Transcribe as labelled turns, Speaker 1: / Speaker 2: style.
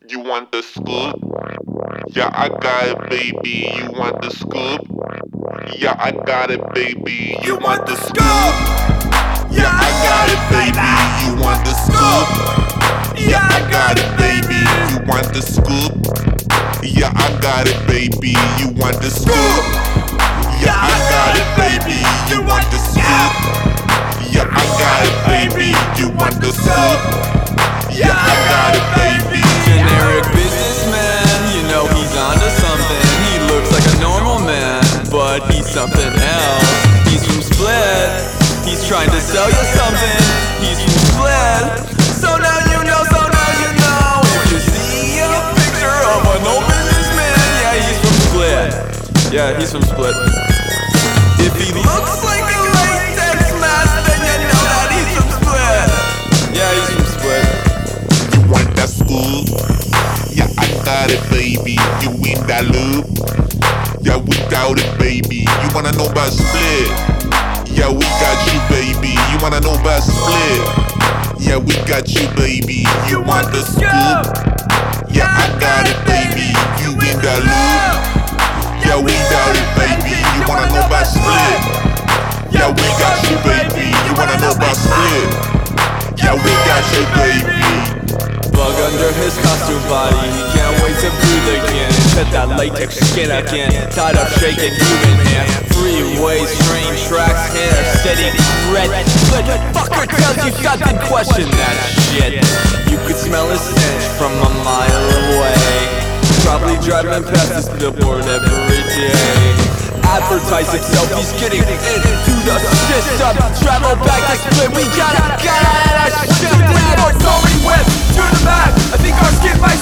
Speaker 1: You want the scoop? Yeah, I got it, baby. You want the scoop? Yeah, I got it, baby. You want the scoop? Yeah, I got it, baby. You want the scoop? Yeah, I got it, baby. You want the scoop? Yeah, I got it, baby. You want the scoop? Yeah, I got it, baby. You want the scoop? Yeah, I got it, baby. You want the scoop? Yeah, I got it, baby.
Speaker 2: Generic businessman, you know he's onto something. He looks like a normal man, but he's something else. He's from Split, he's trying to sell you something. He's from Split, so now you know, so now you know. If you see a picture of an old businessman, yeah, he's from Split. Yeah, he's from Split. If he looks like a latex mask, then you know that he's from Split. Yeah, he's from Split.
Speaker 1: You want that scoop? Yeah, I got it, baby. You in that loop? Yeah, we got it, baby. You wanna know about Split? Yeah, we got you, baby. You wanna know about Split? Yeah, we got you, baby. You want the scoop? Yeah, I got it, baby. You in that loop? Yeah, we got it, baby. You wanna know about Split? Yeah, we got you, baby. You wanna know about Split? Yeah, we got you, baby.
Speaker 2: Bug under his costume body, he can't wait to breathe again. Shed that latex skin again, tied up shaking human hands. Freeways, train tracks, hair steady red. But fucker tells you something, question that shit. You could smell his stench from a mile away. Probably driving past this billboard every day. Advertise himself, he's getting into the system. Travel back to Split, we gotta get shit. We are going with to the back. I think our skip might